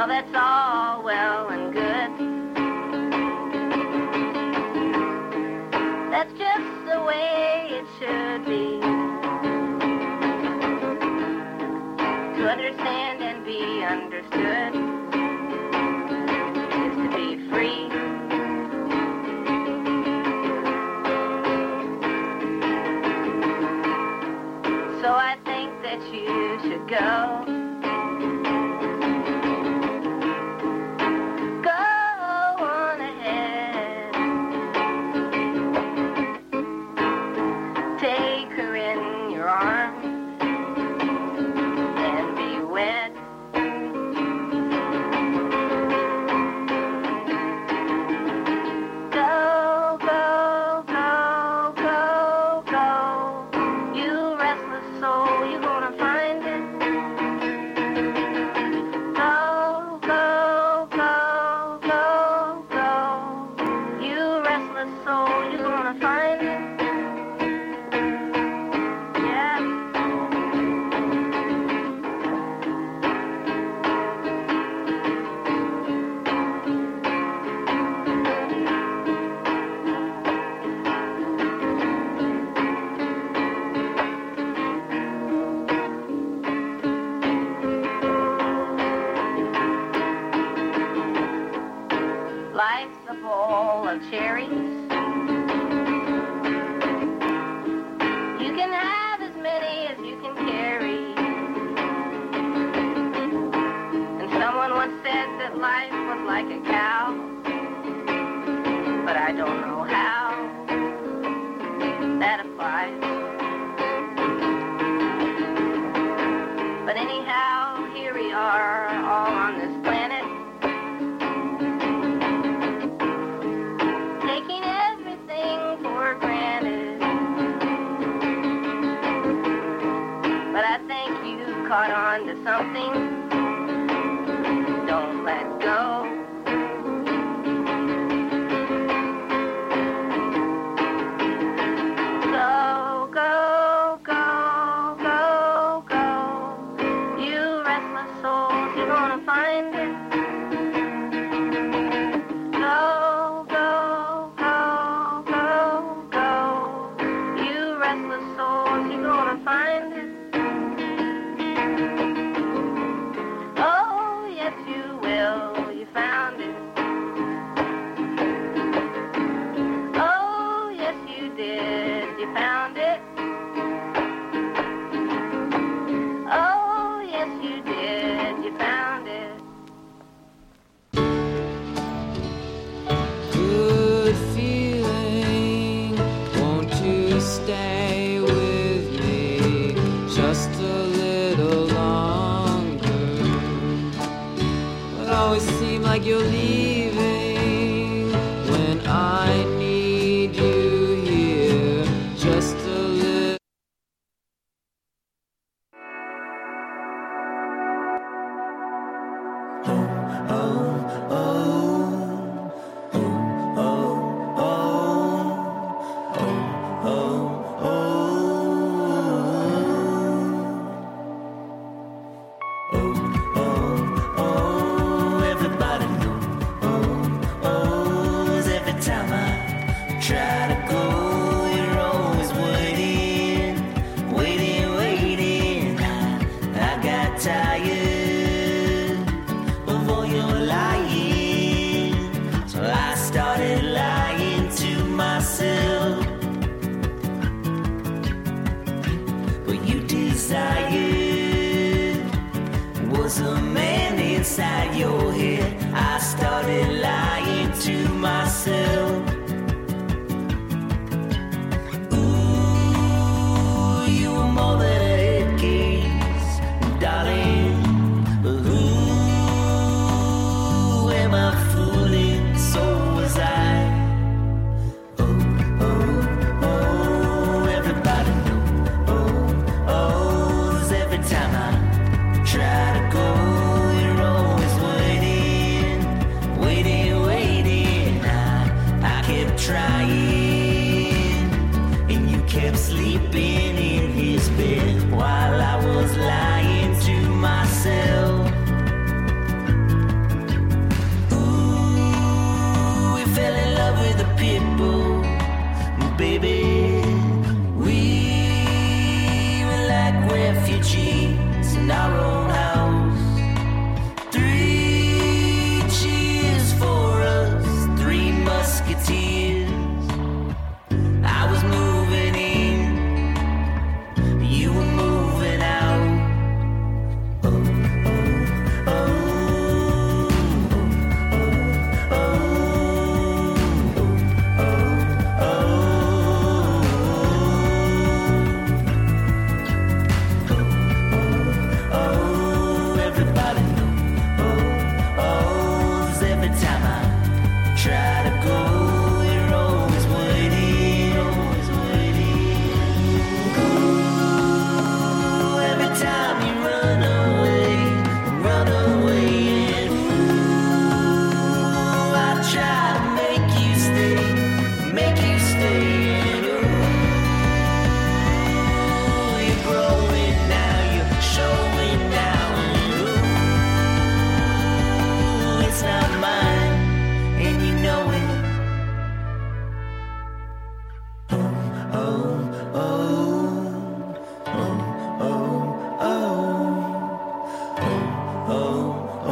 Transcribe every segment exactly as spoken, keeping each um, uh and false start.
that's all well and good. That's just the way it should be. To understand and be understood is to be free. So I think that you should go. Caught on to something, don't let go. Go, go, go, go, go. You restless souls, you're gonna find it. Go, go, go, go, go. You restless souls, you're gonna find it. Like you're leaving when I need you here just a little. Oh, oh, oh, oh, oh, oh, oh, oh, oh, oh, oh, everybody. Try to go, you're always waiting, waiting, waiting. I, I got tired of all your lying, so I started lying to myself. What you desired was a man inside your head. I started lying to myself. More than a head case, darling. Who am I fooling? So was I. Oh, oh, oh, everybody know. Oh, oh, 'cause every time I try to go, you're always waiting, waiting, waiting. I, I kept trying, and you kept sleeping in his bed while I was lying to myself. refugees in our own house. Three cheers for us, three musketeers. I was moving in, you were moving out. Oh, oh, oh, oh, oh, oh, oh, oh, everybody knows. Oh, oh, every time I try to go, you're always waiting, always waiting. Oh, every time you run away, run away, and ooh, I try to make you stay, make you stay, and ooh, you're growing now, you're showing now, and ooh, it's not mine, and you know it. Oh, oh, oh, oh, oh, oh, oh,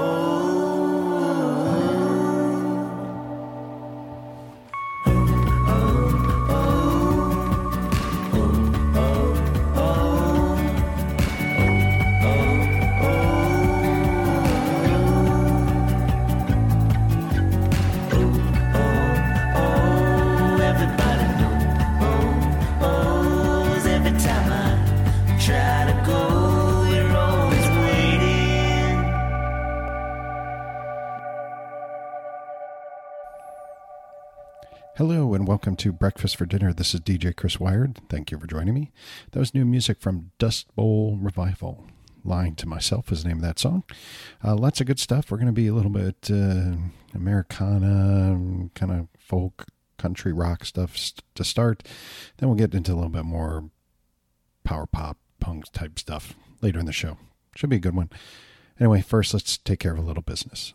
oh, everybody knows. Oh, oh, every time I try to go, you're always waiting. Hello and welcome to Breakfast for Dinner. This is D J Chris Wired. Thank you for joining me. That was new music from Dust Bowl Revival. Lying to Myself is the name of that song. Uh, lots of good stuff. We're going to be a little bit uh, Americana, kind of folk, country rock stuff st- to start. Then we'll get into a little bit more power pop, punk type stuff later in the show. Should be a good one. Anyway, first let's take care of a little business.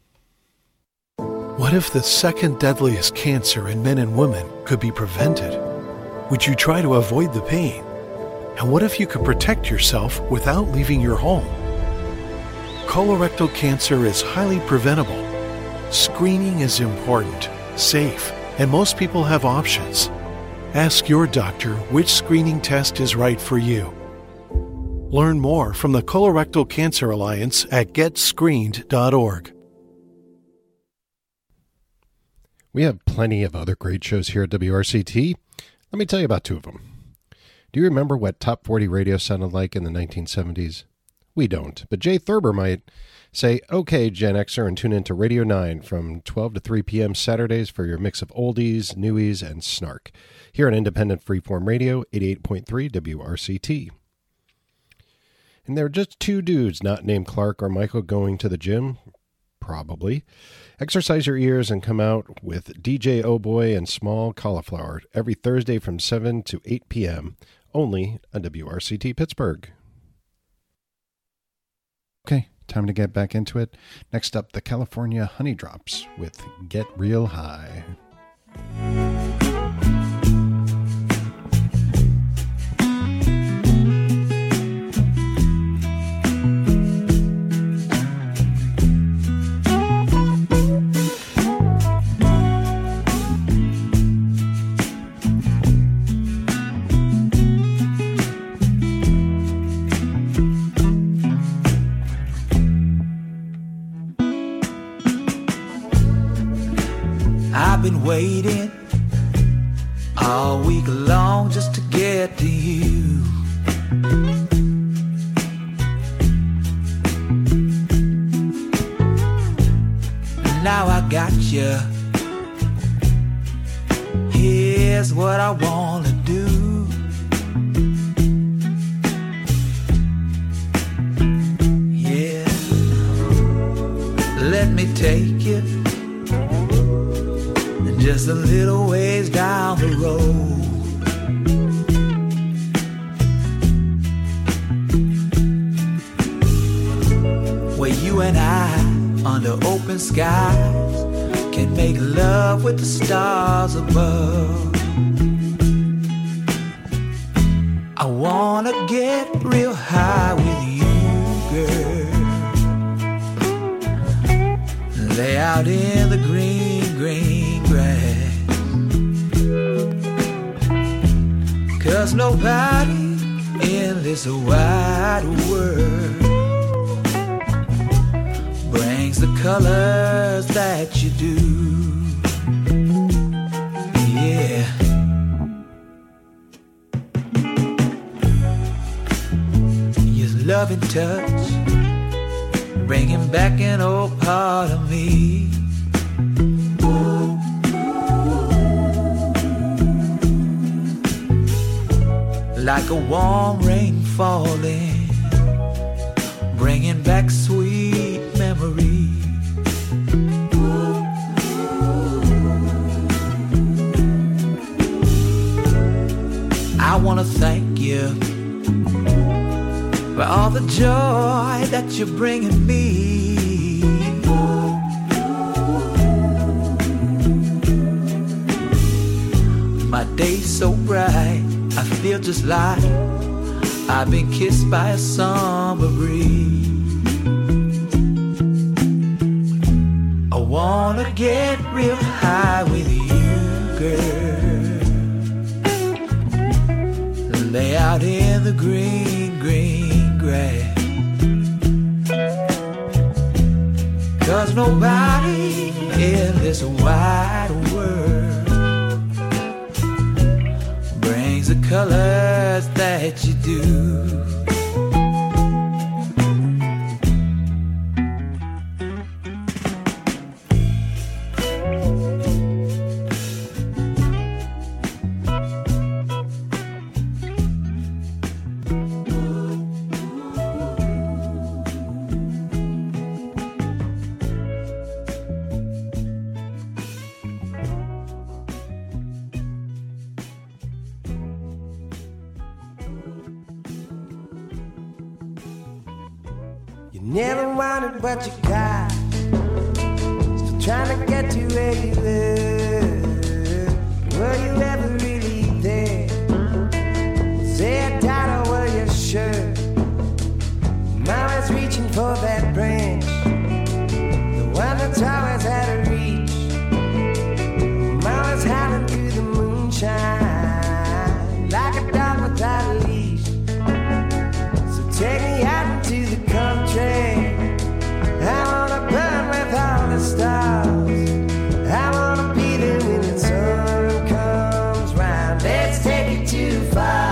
What if the second deadliest cancer in men and women could be prevented? Would you try to avoid the pain? And what if you could protect yourself without leaving your home? Colorectal cancer is highly preventable. Screening is important, safe, and most people have options. Ask your doctor which screening test is right for you. Learn more from the Colorectal Cancer Alliance at get screened dot org. We have plenty of other great shows here at W R C T. Let me tell you about two of them. Do you remember what Top forty radio sounded like in the nineteen seventies? We don't, but Jay Thurber might. Say, okay, Gen Xer, and tune in to Radio nine from twelve to three p.m. Saturdays for your mix of oldies, newies, and snark. Here on Independent Freeform Radio, eighty-eight point three W R C T. And there are just two dudes not named Clark or Michael going to the gym. Probably. Exercise your ears and come out with D J Oh Boy and Small Cauliflower every Thursday from seven to eight p.m. only on W R C T Pittsburgh. Okay, time to get back into it. Next up, the California Honey Drops with Get Real High. I've been waiting all week long just to get to you. Now I got you. Here's what I want to do. Yeah. Let me take you just a little ways down the road, where you and I, under open skies, can make love with the stars above. I wanna get real high with you, girl. Lay out in the green, green grass. 'Cause nobody in this wide world brings the colors that you do. Yeah. Your loving touch, bringing back an old part of me. Like a warm rain falling, bringing back sweet memories. I wanna thank you for all the joy that you're bringing me. My day's so bright, I feel just like I've been kissed by a summer breeze. I wanna get real high with you, girl. Lay out in the green, green grass. 'Cause nobody in this wide world brings the colors that you do. Never wanted what you got, still trying to get to where you live. Were you ever really there? Say I died or were you sure? Mama's reaching for that branch, the one that's always out of reach. Mama's howling through the moonshine like a dog without a leash. So take me out into the country. I wanna burn with all the stars. I wanna be there when the sun comes round. Let's take it too far.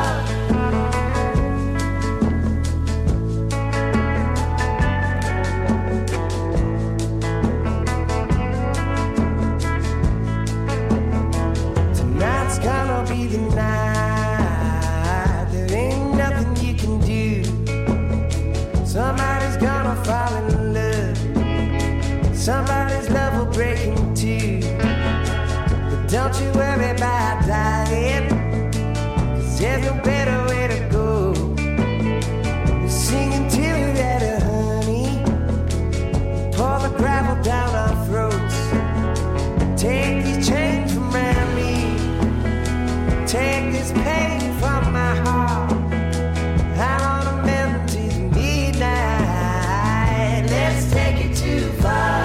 Tonight's gonna be the night. There ain't nothing you can do. Somebody's gonna fall in love. Somebody's love will break in two. But don't you worry about dying, 'cause there's no better way to go. We're singing till we're ready, honey. Pour the gravel down our throats. Take these chains from around me. Take this pain from my heart. I wanna mend to the midnight. Let's take it too far.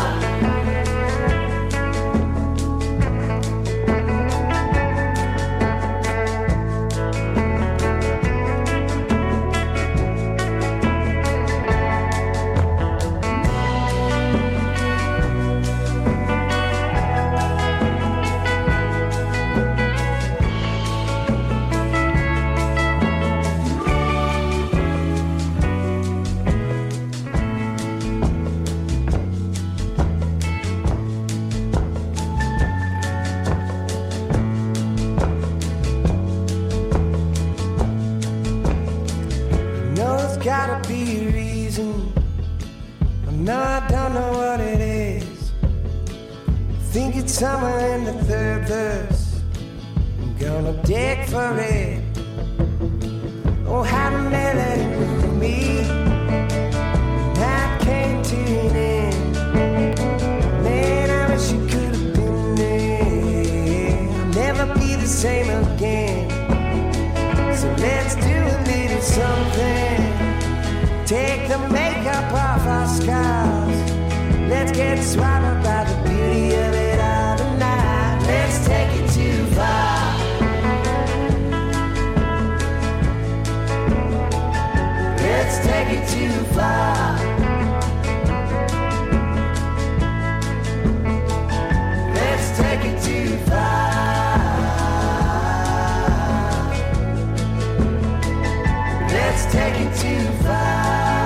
Gotta be a reason. I know I don't know what it is. I think it's somewhere in the third verse. I'm gonna dig for it. Oh, how the melody with me. Night came to an end. Man, I wish you could have been there. I'll never be the same again. So let's do a little take the makeup off our scars. Let's get swallowed by the beauty of it all tonight. Let's take it too far. Let's take it too far. Let's take it too far. Let's take it too far.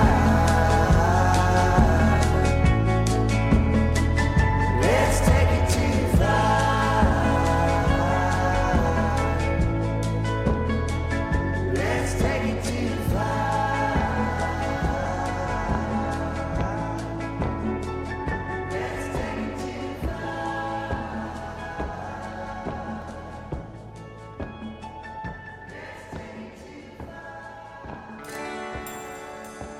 Let's take it too far. Let's take it too far. Let's take it too far.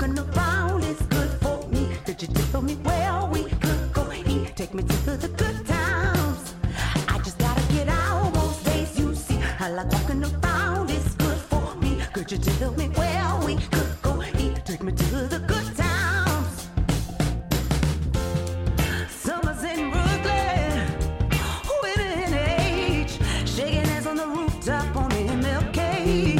walking around is good for me. Could you tell me where we could go eat? Take me to the good times. I just gotta get out most days, you see. I like walking around, it's good for me. Could you tell me where we could go eat? Take me to the good times. Summer's in Brooklyn, women in age, shaking hands on the rooftop on M L K.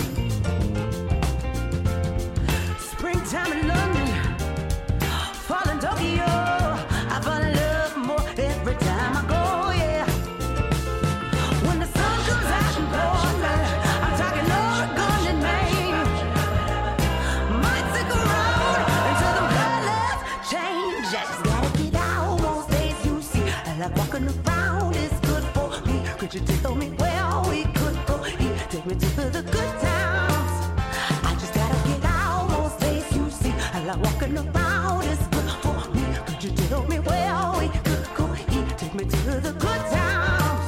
Springtime in London, fall in Tokyo. I fall in love more every time I go, yeah. When the sun comes out in Portland, I'm talking Oregon and Maine. Might stick around until the colors change. I just gotta get out most days, you see. I like walking around, it's good for me. Could you tell me where we could go eat? Take me to the good times. I just gotta get out most days, you see. I like walking around, it's good for me. Could you tell me where we could go eat? Take me to the good times.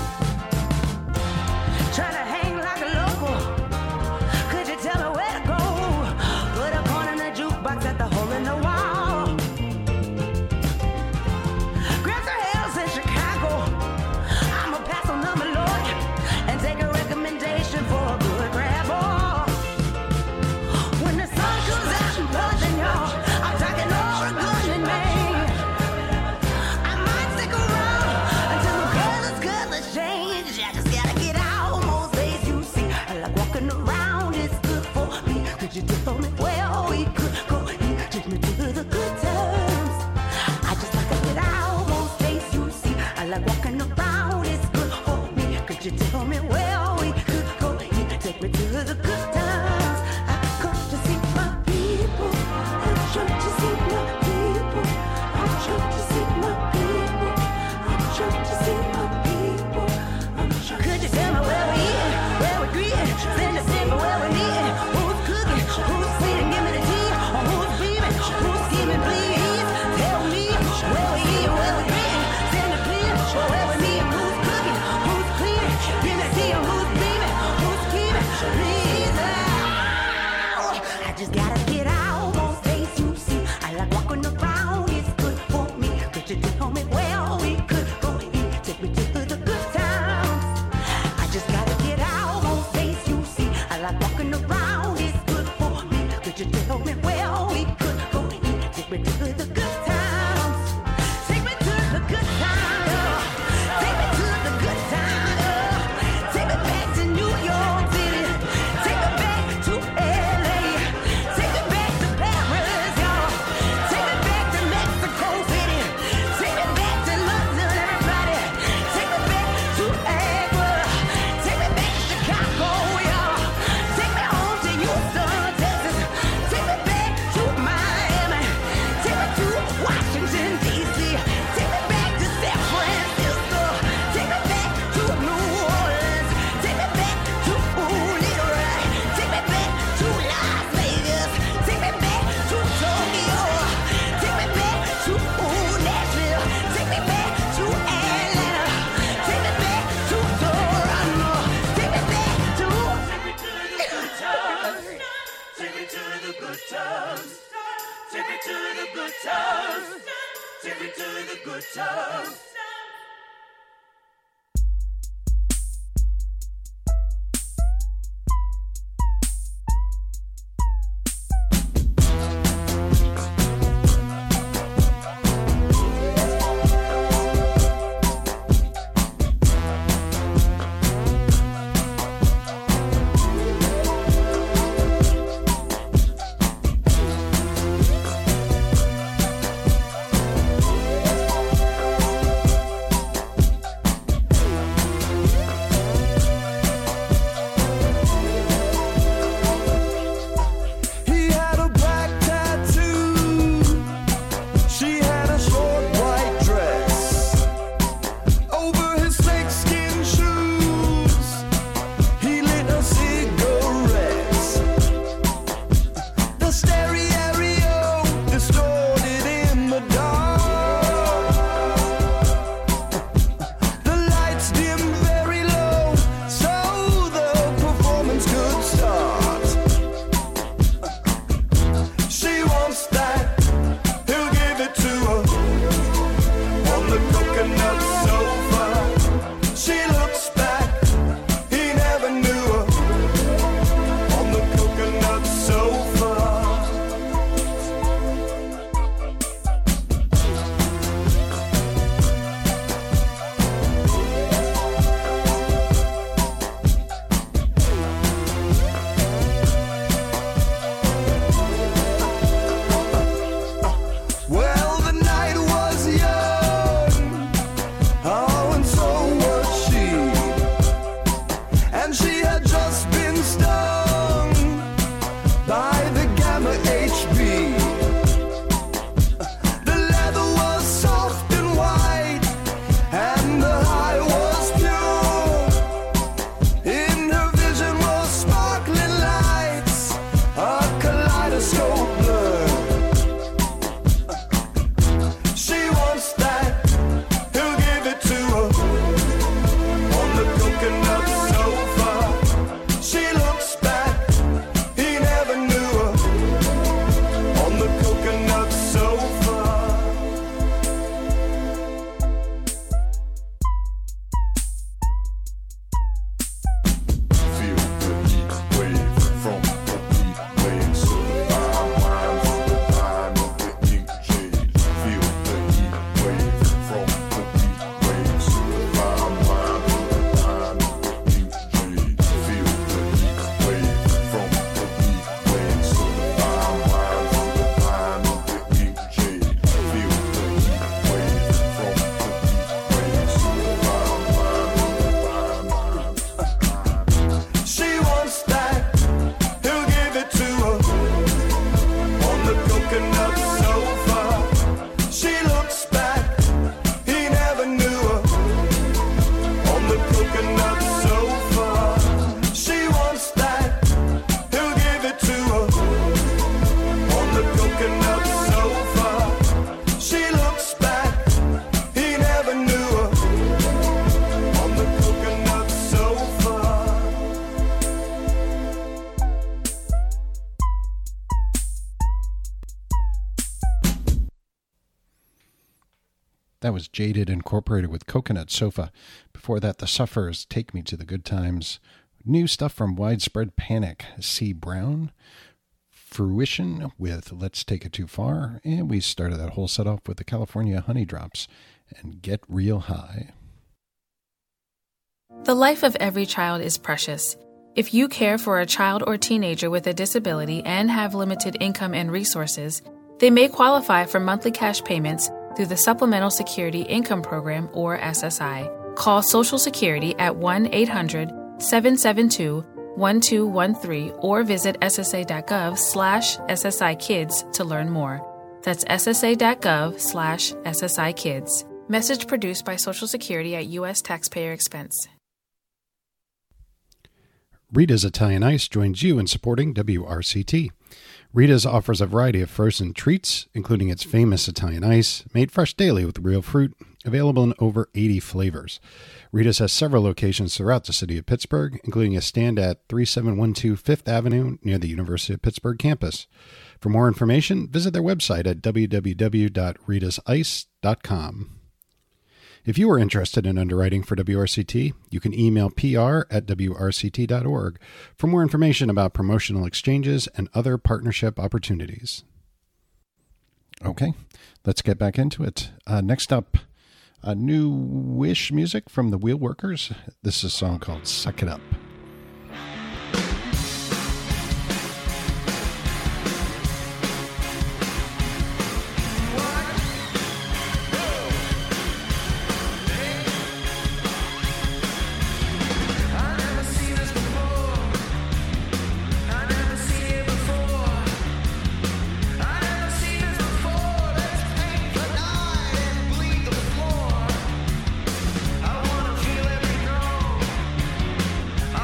Try to hang like a local. Could you tell me where to go? Put a corn in the jukebox at the hole in the wall. Grab some hills in Chicago. I'ma pass on number Lord and take a recommendation for a good grab ball. When the sun comes out in Portland, y'all, I'm talking Oregon and Maine. I might stick around until the colors, colors change. I just gotta get out most days, you see. I like walking around, it's good for me. Could you tell me where we could go eat? Take me to the good times. I just like to get out most days, you see. I like walking around, it's good for me. Could you tell me where we could go eat? Take me to the good times. I come to see my people. I try to see my people. I try to see my people. I try to see my people. I'm trying Could you tell me where we eat? Where we greet? Send us in for where we meet. Who's cooking? Who's feeding? Give me the tea. Or who's beaming? Who's scheming? Please tell me where we eat, where we greet. Send a plea for where we meet. Who's cooking? Who's cleaning? Give me the tea. Or who's beaming? Who's scheming? Please. Oh, I just gotta get out most days, you see. I like walking around, it's good for me. Could you tell me where we could go eat? Take me to the good times. I just gotta get out most days, you see. I like walking around, it's good for me. Could you tell me where we could go eat? Take me to the good times. Take me to the good times. Take me to the good times. Take me back to New York City. Take me back to L A. Take me back to Paris, y'all. Take me back to Mexico City. Take me back to London, everybody. Take me back to Agua. Take me back to Chicago, y'all. Take me home to Houston, Texas. Take me back to Miami. Take me to Washington, D C. Take me back to San Francisco. Take me back to New Orleans. Take me back to ooh, Little Rock. Take me back to Las Vegas. Take me back to Tokyo. Take me back to ooh, Nashville. Take me back to Atlanta. Take me back to Toronto. Take me back to Take me to the good times. Take me to the good times. Take me to the good times. good times. coconut sofa. She looks back, he never knew her. On the coconut sofa, she wants that, he'll give it to her. On the coconut sofa, she looks back, he never knew her. On the coconut sofa. That was Jaded Incorporated with Coconut Sofa. Before that, The Sufferers, Take Me to the Good Times. New stuff from Widespread Panic, C. Brown. Fruition with Let's Take It Too Far. And we started that whole set off with the California Honey Drops and Get Real High. The life of every child is precious. If you care for a child or teenager with a disability and have limited income and resources, they may qualify for monthly cash payments through the Supplemental Security Income Program, or S S I. Call Social Security at one eight hundred seven seven two one two one three or visit ssa.gov slash SSI Kids to learn more. That's ssa.gov slash SSI Kids. Message produced by Social Security at U S taxpayer expense. Rita's Italian Ice joins you in supporting W R C T. Rita's offers a variety of frozen treats, including its famous Italian ice, made fresh daily with real fruit, available in over eighty flavors. Rita's has several locations throughout the city of Pittsburgh, including a stand at thirty-seven twelve Fifth Avenue near the University of Pittsburgh campus. For more information, visit their website at w w w dot ritas ice dot com. If you are interested in underwriting for W R C T, you can email p r at w r c t dot org for more information about promotional exchanges and other partnership opportunities. Okay, let's get back into it. Uh, next up, a new Wish music from the Wheel Workers. This is a song called Suck It Up. I wanna feel every note.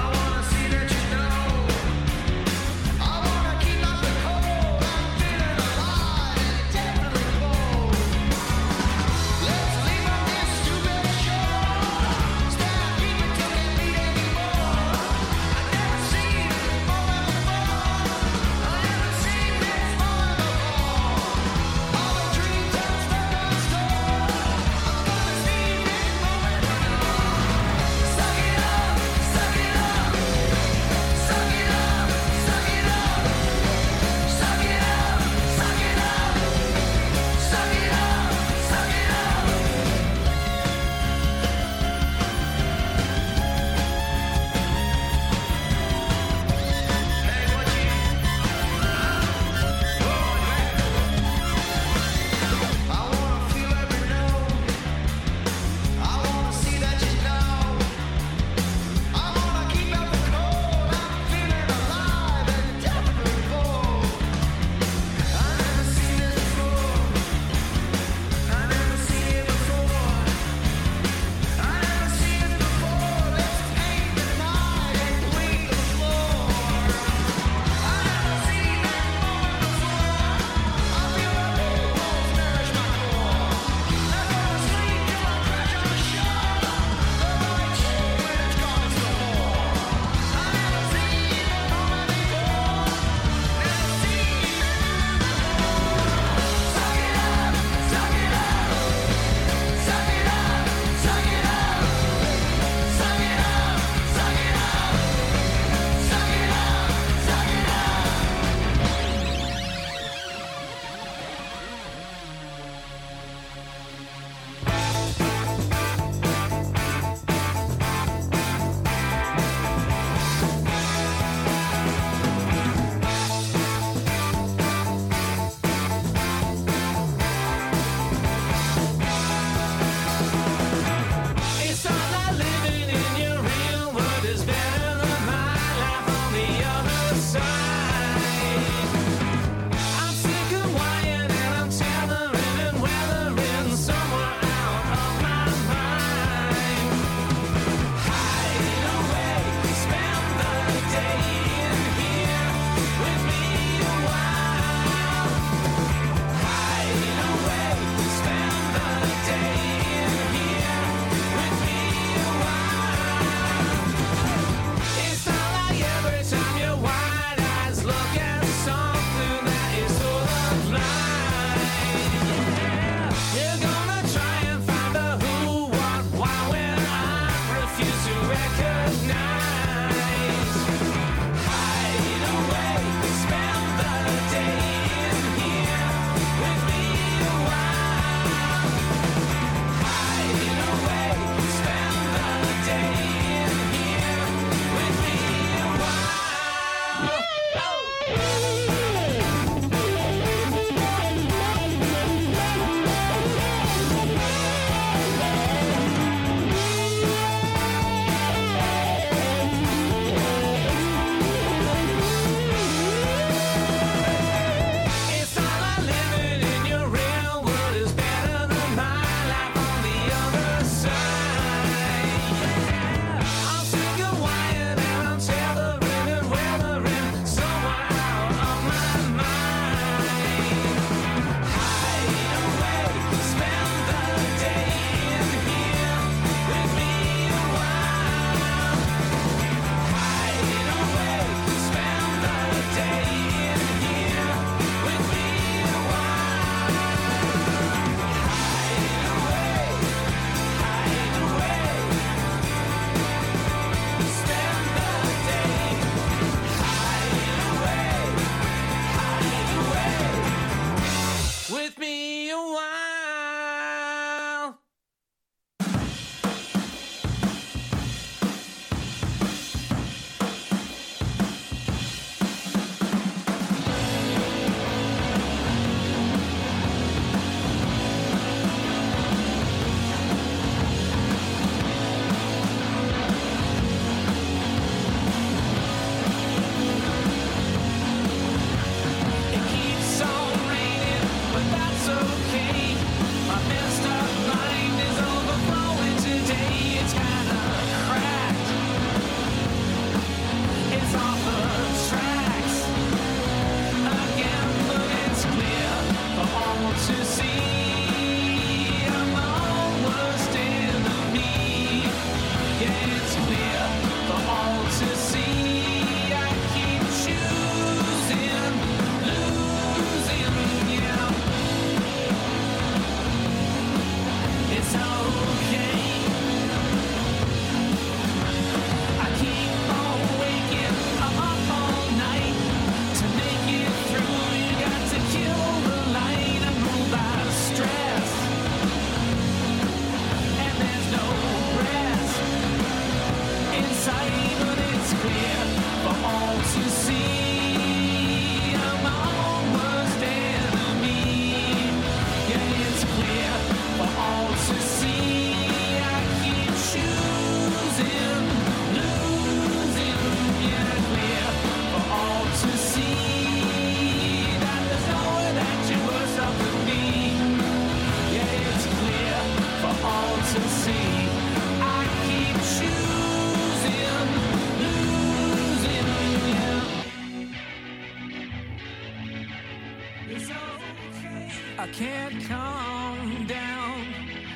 I can't calm down.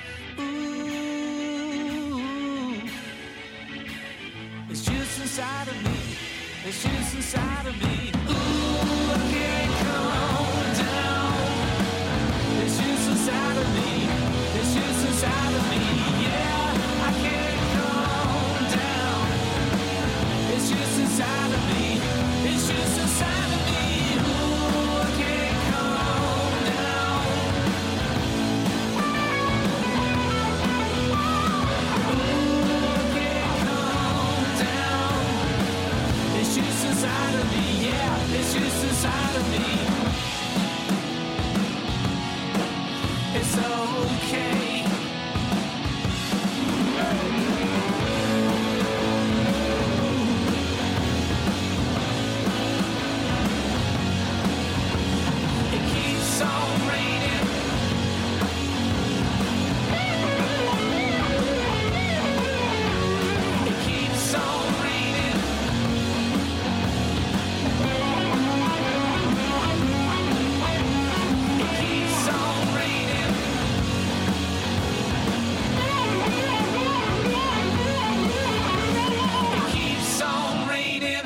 Ooh, it's just inside of me. It's just inside of me. Ooh, I can't calm down. It's just inside of me. It's just inside of me. Yeah, I can't calm down. It's just inside of me. It's just inside of me. Ooh, I can't calm down. Ooh, I can't calm down. It's just inside of me. Yeah, it's just inside of me. It's okay. It keeps on raining. It keeps on raining. It keeps on raining. It keeps on raining.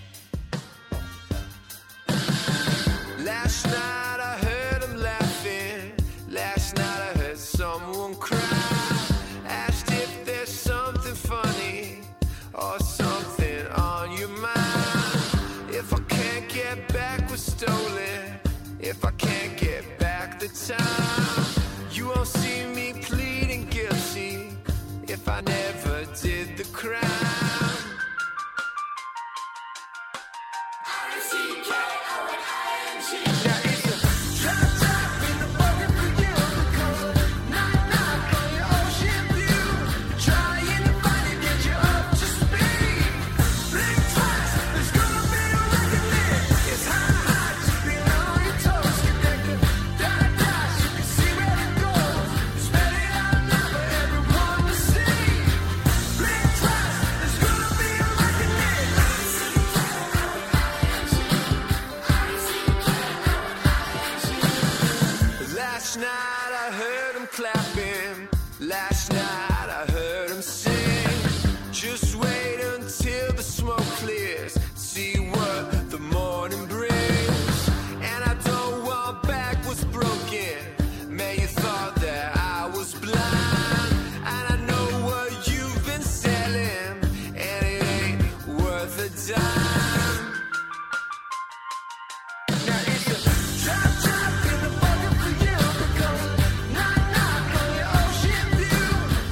Last night I heard him laughing. Last night I heard someone cry. Asked if there's something funny or something on your mind. If I can't get back what's stolen, if I can't get back the time, you won't see me pleading guilty if I never did the crime. Now it's a drop top in the bucket for you, because knock knock on your ocean view, trying to find and get you up to speed. Blink twice, there's gonna be a reckoning. It's hot, hot, just be on your toes. Connected, dot dots, you can see where it goes. Spread it out now for everyone to see. Blink twice, there's gonna be a reckoning. Last night I heard him clapping. Last night I heard him sing. Just wait until the smoke clears. See what the morning brings. And I don't want back what's broken. Man, you thought that I was blind. And I know what you've been selling, and it ain't worth a dime. Now it's a drop top in the bucket for you, because knock knock on your ocean view,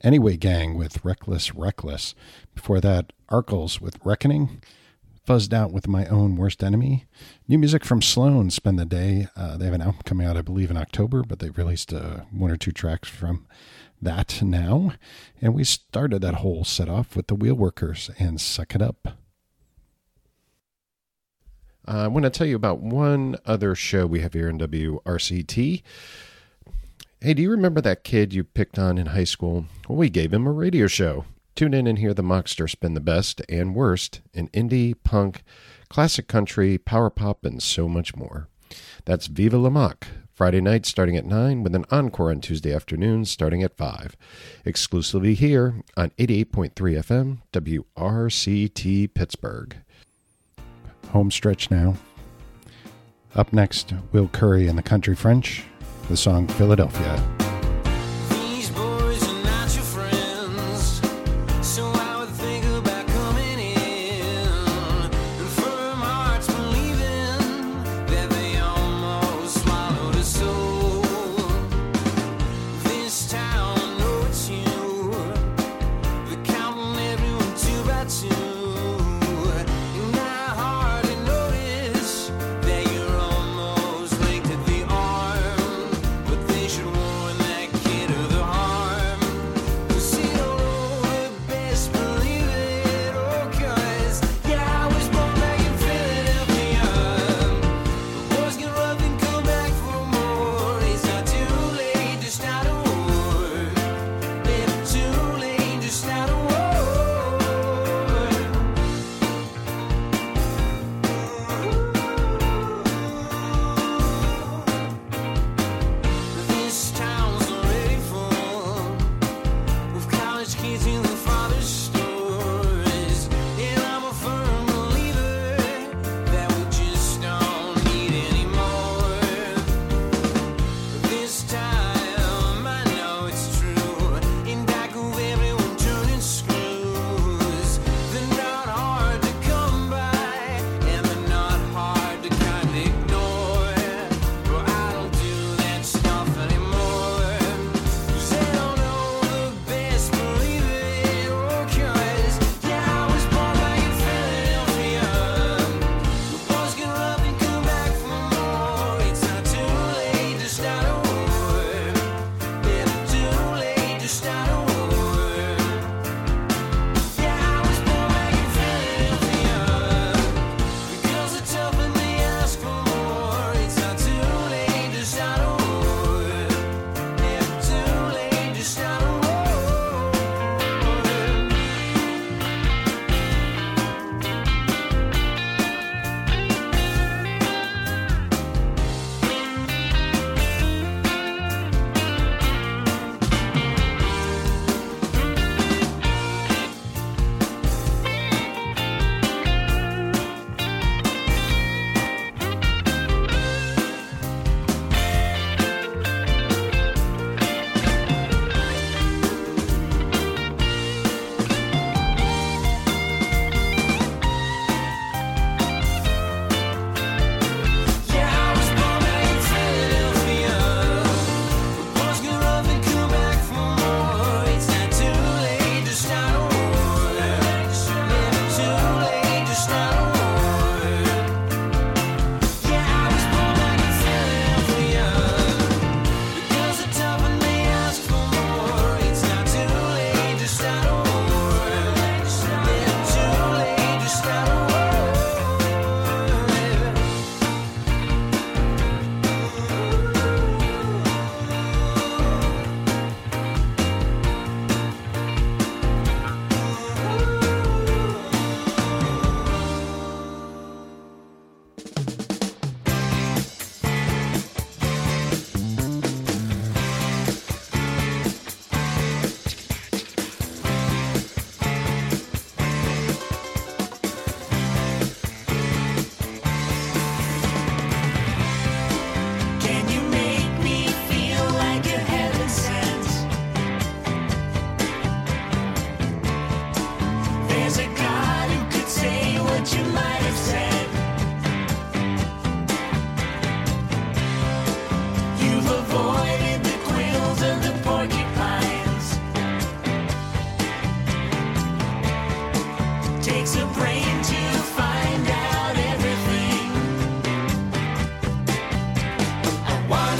Anyway Gang with Reckless Reckless. Before that, Arkles with Reckoning. Fuzzed Out with My Own Worst Enemy. New music from Sloan, Spend the Day. Uh, they have an album coming out, I believe, in October, but they released uh, one or two tracks from that now. And we started that whole set off with the Wheelworkers and Suck It Up. Uh, I want to tell you about one other show we have here in W R C T. Hey, do you remember that kid you picked on in high school? Well, we gave him a radio show. Tune in and hear the Mockster spin the best and worst in indie, punk, classic country, power pop, and so much more. That's Viva La Mock, Friday night starting at nine, with an encore on Tuesday afternoons starting at five. Exclusively here on eighty-eight point three F M, W R C T Pittsburgh. Home stretch now. Up next, Will Curry and the Country French, the song Philadelphia. These boys are not your friends, so I would think about coming in. And firm hearts believing that they almost swallowed a soul. This town, I know it's you. They're counting everyone two by two. And I hardly notice that you're almost linked at the arm. But they should warn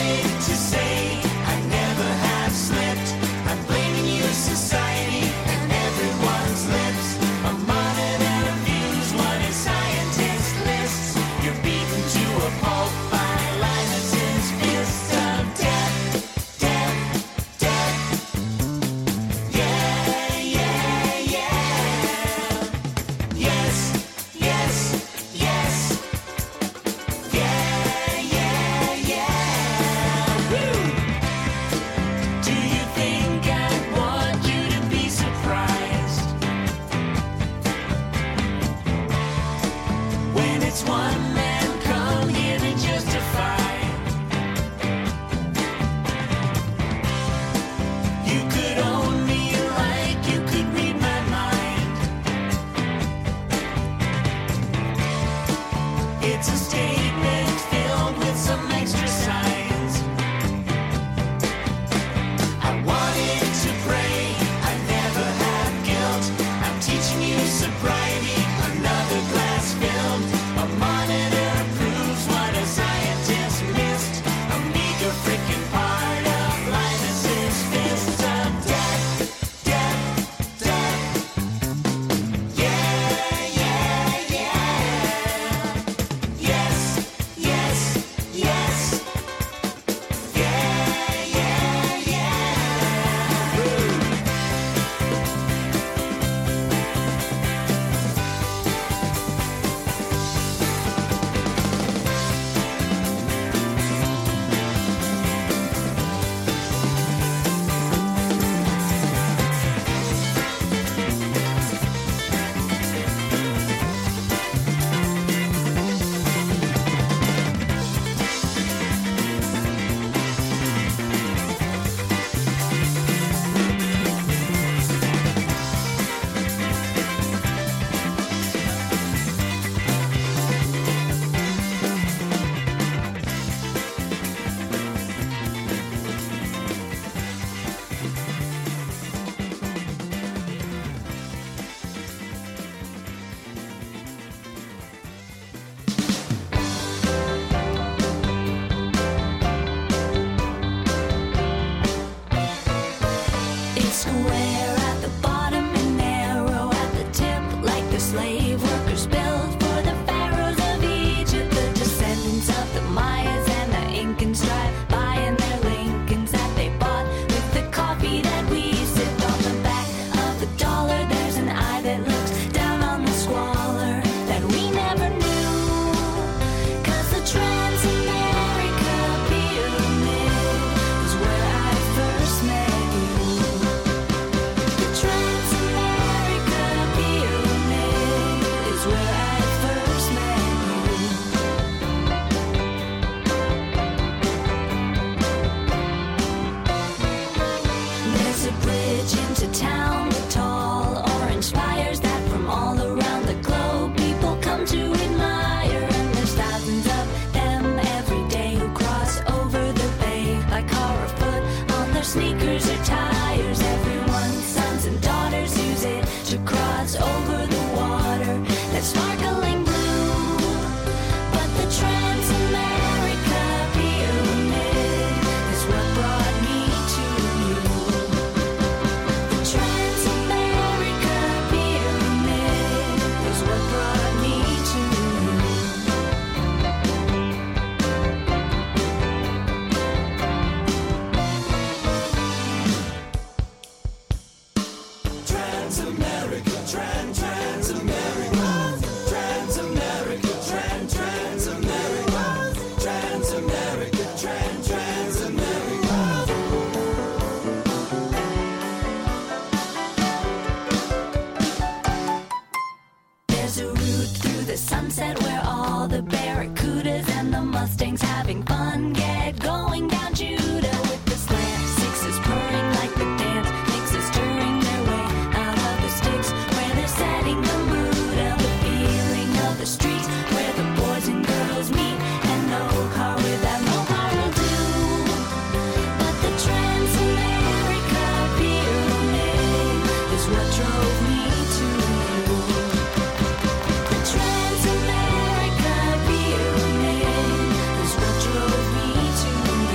Transamerica Pyramid is what drove me to you.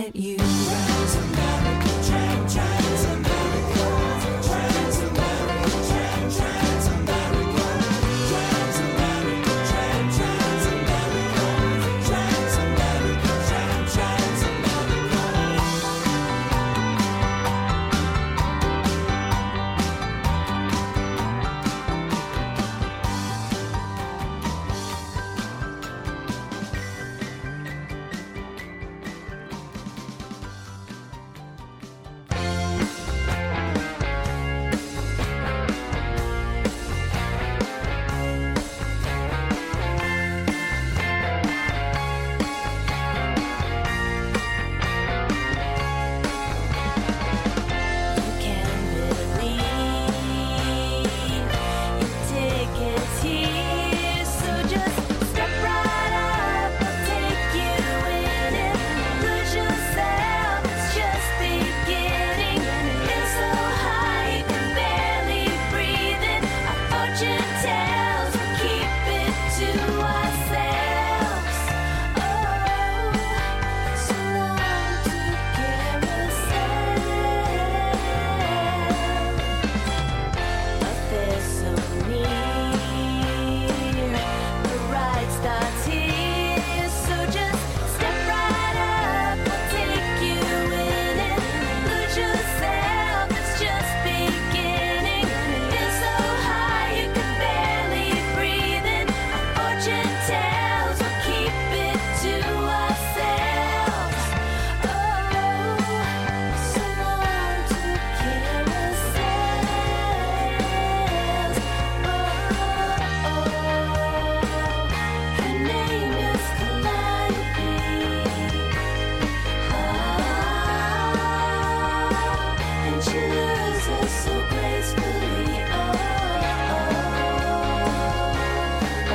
get you. Transamerica, Tran- Transamerica, Transamerica, Tran- Transamerica, Transamerica, Tran- Transamerica, Transamerica, Tran- Transamerica. You can believe your ticket's here, so just step right up. I'll take you in and lose yourself. It's just beginning. It's so high you can barely breathe it. Our fortune tells we keep it to ourselves. Oh, so long to carousel. But there's so near, the ride starts here, so just step right up. I'll take you in and lose yourself. It's just beginning. It's so high you can barely breathe it. Our fortune tells we'll keep it to ourselves. Oh, so long to carousels. Oh, her name is Calliope. Ah, and she loses so gracefully. Oh, oh, oh,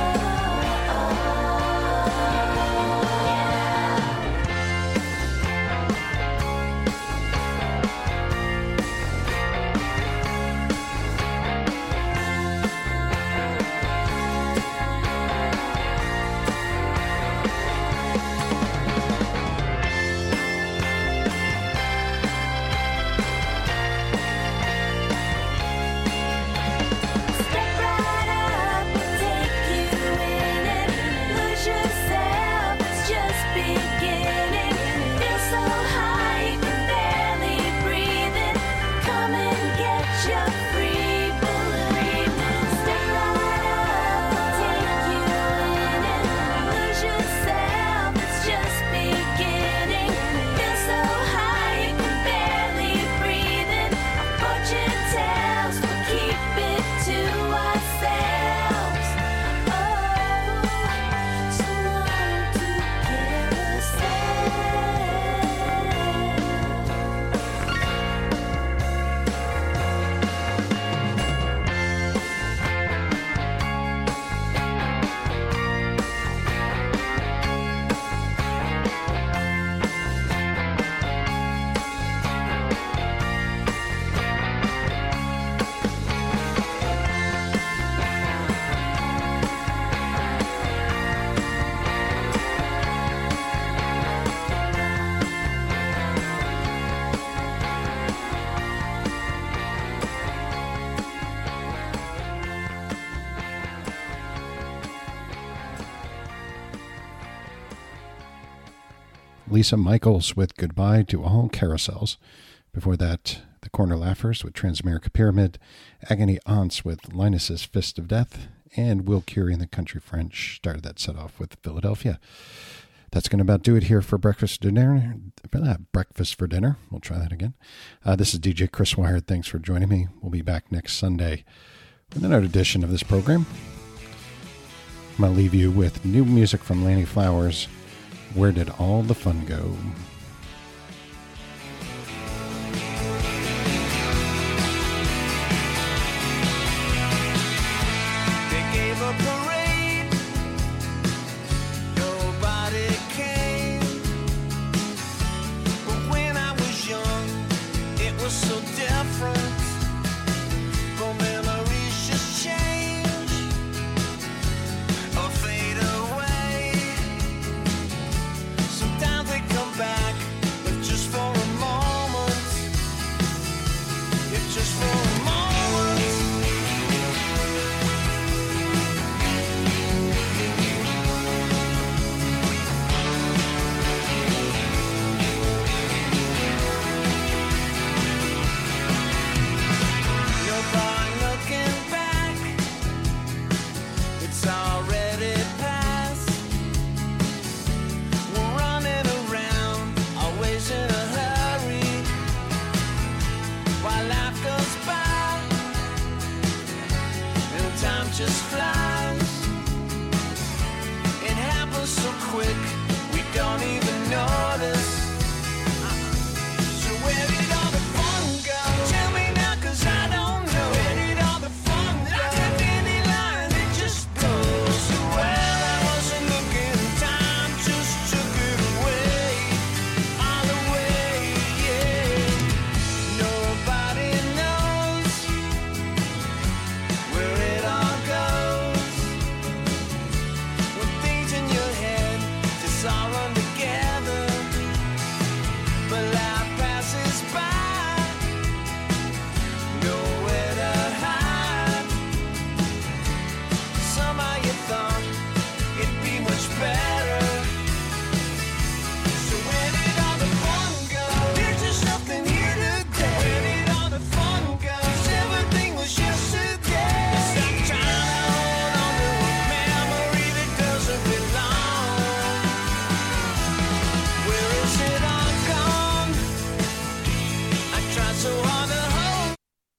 Step right up, I'll take you in and lose yourself. It's just beginning. Feel so high you can barely breathe it. Come and get your free balloon. Step right up, I'll take you in and lose yourself. It's just beginning. Feel so high you can barely breathe it. Our fortune tells we'll keep it to ourselves. Oh, so long to carousel. Lisa Michaels with Goodbye to All Carousels. Before that, the Corner Laughers with Transamerica Pyramid, Agony Aunts with Linus's Fist of Death, and Will Curie and the Country French started that set off with Philadelphia. That's going to about do it here for breakfast dinner. Breakfast for dinner. We'll try that again. Uh, this is D J Chris Wired. Thanks for joining me. We'll be back next Sunday with another edition of this program. I'm going to leave you with new music from Lanny Flowers. Where Did All the Fun Go? They gave a parade, nobody came. But when I was young, it was so different. But memories just change or fade away. Sometimes they come back time just flies. It happens so quick, we don't even notice. So where did all the fun go? Tell me now, 'cause I don't know. Where did all the fun go? Like a dandelion, it just blows. So well, I wasn't looking, time just took it away, all away, yeah. Nobody knows where it all goes. When things in your head just all run together, but life passes by, nowhere to hide. Somehow you thought it'd be much better. So where did all the fun go? There's just nothing here today. Where did all the fun go? 'Cause everything was yesterday. Stop trying to hold on to a memory that doesn't belong. Where is it all gone? I tried so hard to hold.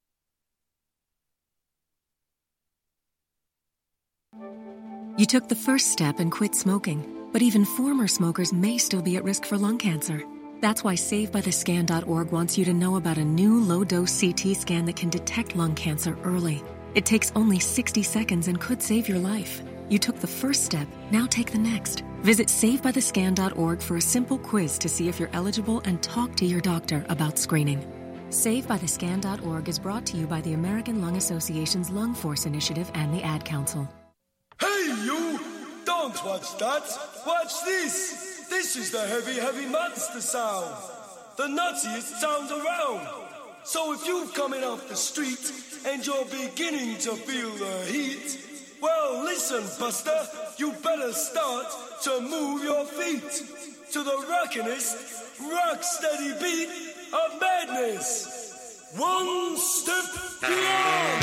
You took the first step and quit smoking, but even former smokers may still be at risk for lung cancer. That's why save by the scan dot org wants you to know about a new low-dose C T scan that can detect lung cancer early. It takes only sixty seconds and could save your life. You took the first step, now take the next. Visit save by the scan dot org for a simple quiz to see if you're eligible and talk to your doctor about screening. save by the scan dot org is brought to you by the American Lung Association's Lung Force Initiative and the Ad Council. Hey, you! Don't watch that! Watch this! This is the heavy, heavy monster sound! The nuttiest sound around! So if you're coming off the street and you're beginning to feel the heat, well, listen, Buster, you better start to move your feet to the rockinest, rock-steady beat of madness. One step beyond!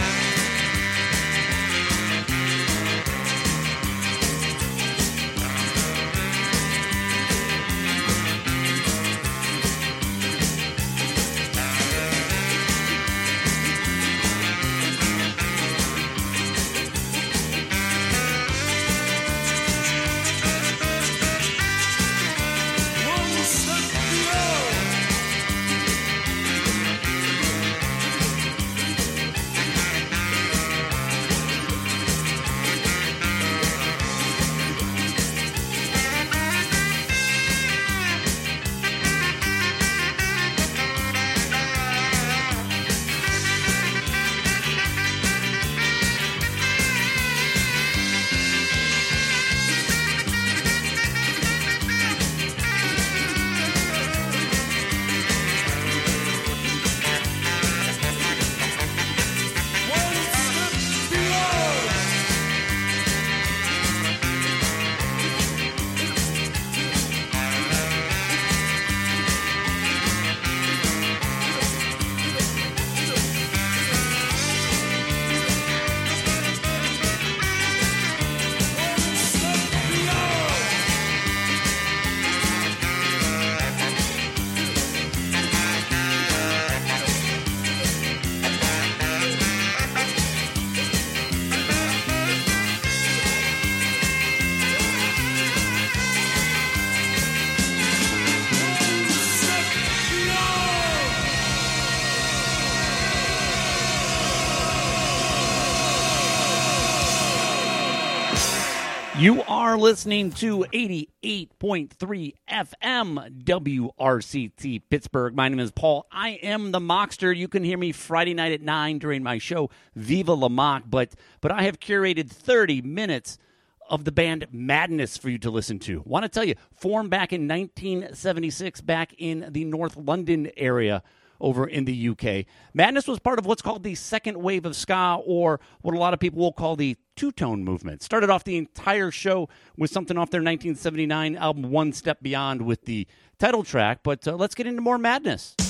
You are listening to eighty-eight point three F M W R C T Pittsburgh. My name is Paul. I am the Mockster. You can hear me Friday night at nine during my show, Viva La Mock. But, but I have curated thirty minutes of the band Madness for you to listen to. Want to tell you, formed back in nineteen seventy-six, back in the North London area over in the U K. Madness was part of what's called the second wave of ska, or what a lot of people will call the two-tone movement. Started off the entire show with something off their nineteen seventy-nine album One Step Beyond with the title track, but uh, let's get into more Madness.